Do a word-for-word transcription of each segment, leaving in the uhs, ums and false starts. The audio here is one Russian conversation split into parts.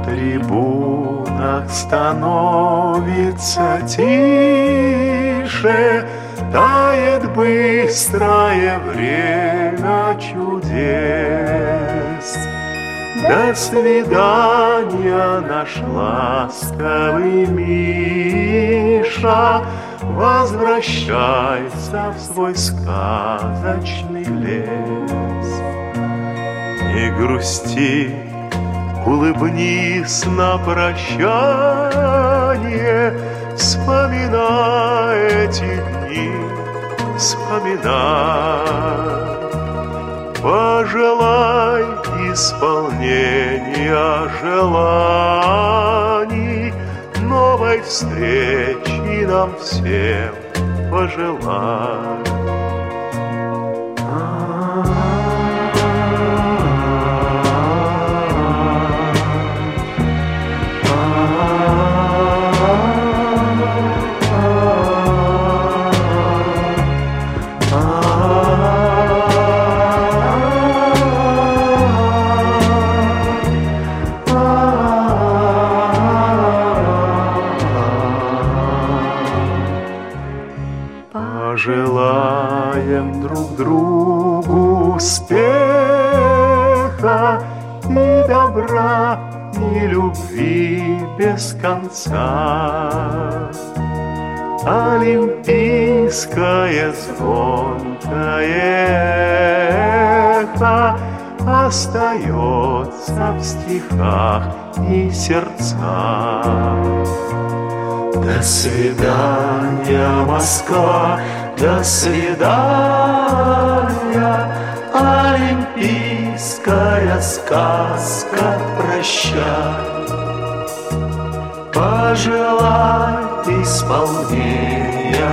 трибунах становится тише, тает быстрое время чудес. До свидания, наш ласковый Миша, возвращайся в свой сказочный лес. Не грусти, улыбнись на прощание, вспоминай эти дни, вспоминай. Пожелай исполнения желаний, новой встречи нам всем пожелай. Пожелаем друг другу успеха и добра, и любви без конца. Олимпийское звонкое эхо остается в стихах и сердцах. До свидания, Москва, до свидания, олимпийская сказка, прощай. Пожелай исполнения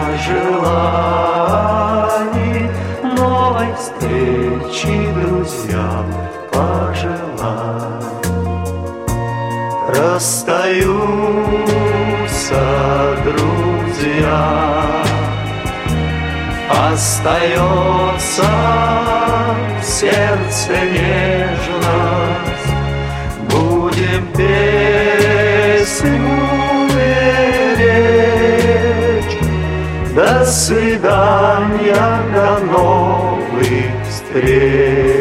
желаний, новой встречи друзьям пожелай. Расстаются друзья, остается в сердце нежность. Будем песню беречь. До свидания, до новых встреч.